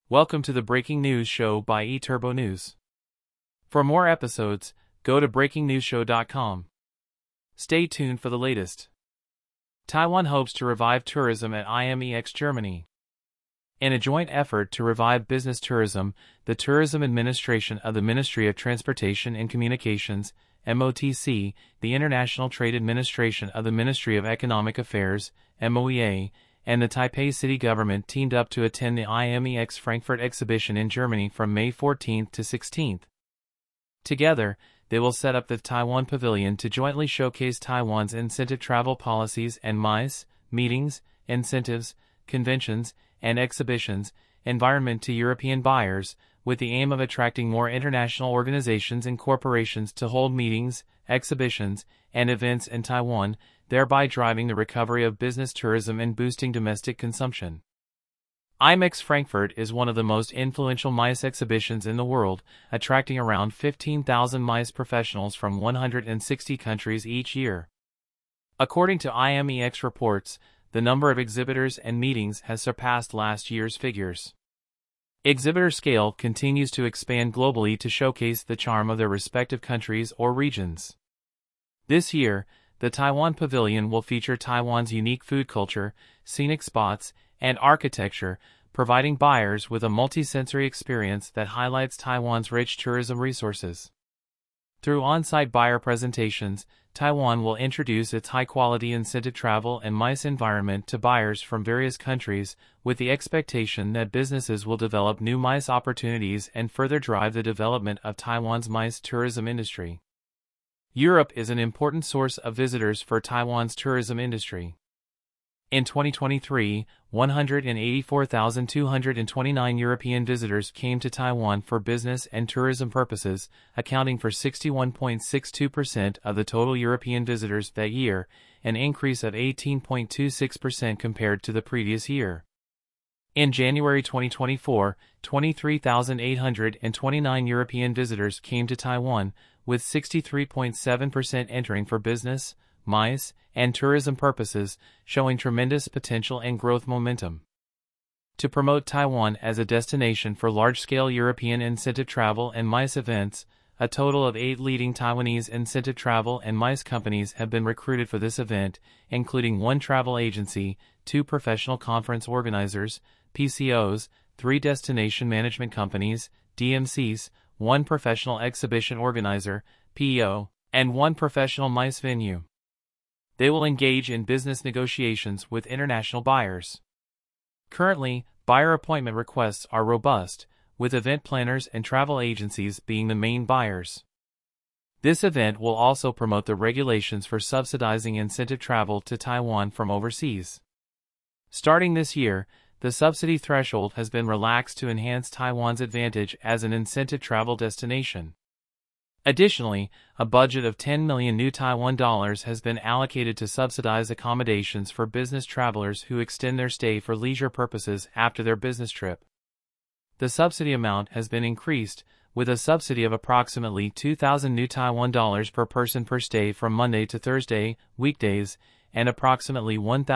Welcome to the Breaking News Show by eTurbo News. For more episodes, go to breakingnewsshow.com. Stay tuned for the latest. Taiwan hopes to revive tourism at IMEX Germany. In a joint effort to revive business tourism, the Tourism Administration of the Ministry of Transportation and Communications, MOTC, the International Trade Administration of the Ministry of Economic Affairs, MOEA, and the Taipei city government teamed up to attend the IMEX Frankfurt exhibition in Germany from May 14th to 16th. Together, they will set up the Taiwan Pavilion to jointly showcase Taiwan's incentive travel policies and MICE, meetings, incentives, conventions, and exhibitions, environment to European buyers, with the aim of attracting more international organizations and corporations to hold meetings, exhibitions, and events in Taiwan, thereby driving the recovery of business tourism and boosting domestic consumption. IMEX Frankfurt is one of the most influential MICE exhibitions in the world, attracting around 15,000 MICE professionals from 160 countries each year. According to IMEX reports, the number of exhibitors and meetings has surpassed last year's figures. Exhibitor scale continues to expand globally to showcase the charm of their respective countries or regions. This year, the Taiwan Pavilion will feature Taiwan's unique food culture, scenic spots, and architecture, providing buyers with a multisensory experience that highlights Taiwan's rich tourism resources. Through on-site buyer presentations, Taiwan will introduce its high-quality incentive travel and MICE environment to buyers from various countries, with the expectation that businesses will develop new MICE opportunities and further drive the development of Taiwan's MICE tourism industry. Europe is an important source of visitors for Taiwan's tourism industry. In 2023, 184,229 European visitors came to Taiwan for business and tourism purposes, accounting for 61.62% of the total European visitors that year, an increase of 18.26% compared to the previous year. In January 2024, 23,829 European visitors came to Taiwan, with 63.7% entering for business, MICE, and tourism purposes, showing tremendous potential and growth momentum. To promote Taiwan as a destination for large-scale European incentive travel and MICE events, a total of 8 leading Taiwanese incentive travel and MICE companies have been recruited for this event, including 1 travel agency, 2 professional conference organizers, PCOs, 3 destination management companies, DMCs, 1 professional exhibition organizer, PEO, and 1 professional MICE venue. They will engage in business negotiations with international buyers. Currently, buyer appointment requests are robust, with event planners and travel agencies being the main buyers. This event will also promote the regulations for subsidizing incentive travel to Taiwan from overseas. Starting this year, the subsidy threshold has been relaxed to enhance Taiwan's advantage as an incentive travel destination. Additionally, a budget of 10 million new Taiwan dollars has been allocated to subsidize accommodations for business travelers who extend their stay for leisure purposes after their business trip. The subsidy amount has been increased, with a subsidy of approximately 2,000 new Taiwan dollars per person per stay from Monday to Thursday, weekdays, and approximately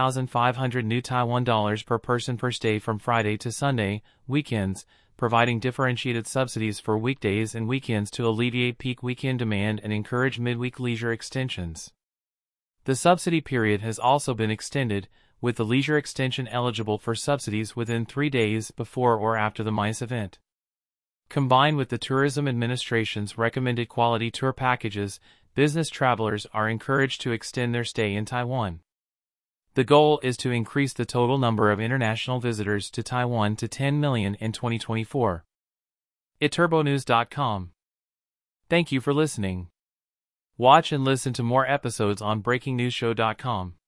1,500 new Taiwan dollars per person per stay from Friday to Sunday, weekends, providing differentiated subsidies for weekdays and weekends to alleviate peak weekend demand and encourage midweek leisure extensions. The subsidy period has also been extended, with the leisure extension eligible for subsidies within 3 days before or after the MICE event. Combined with the Tourism Administration's recommended quality tour packages, business travelers are encouraged to extend their stay in Taiwan. The goal is to increase the total number of international visitors to Taiwan to 10 million in 2024. eTurboNews.com. Thank you for listening. Watch and listen to more episodes on BreakingNewsShow.com.